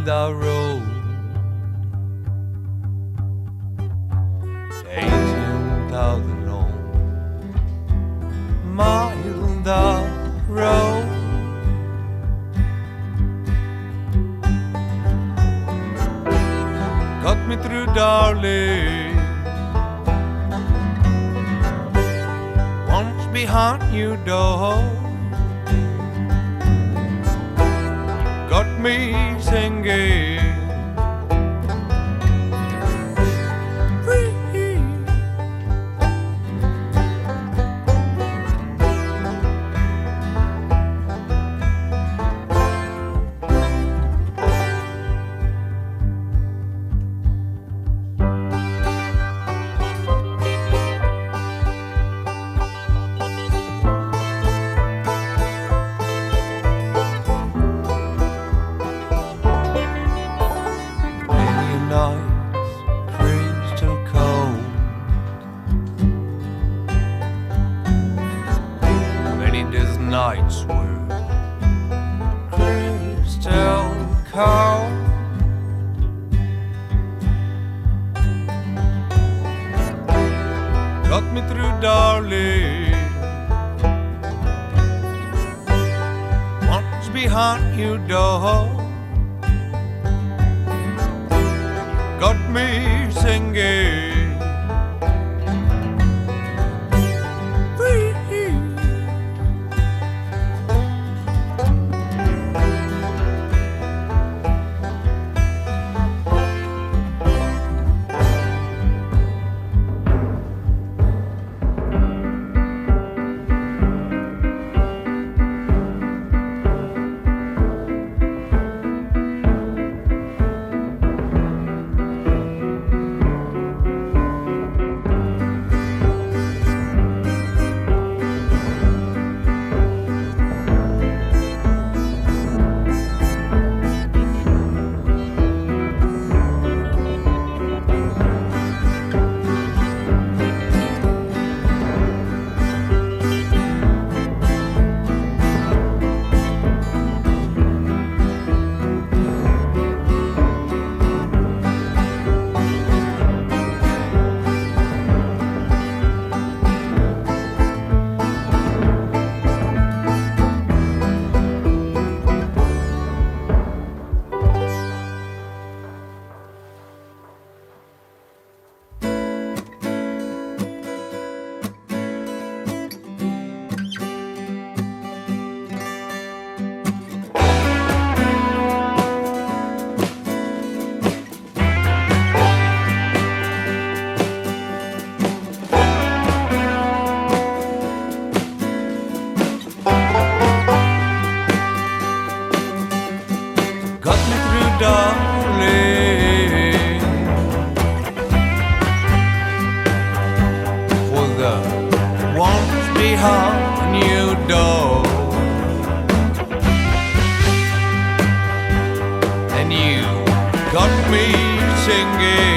Matilda Road, 18,000 on Matilda Road. Got me through, darling. Once behind your door, got me singing. Nights crystal cold, many days nights were crystal cold. Got me through, darling. Once behind your door, got me singing. Got me through, darling. For the ones behind your door, and you got me singing.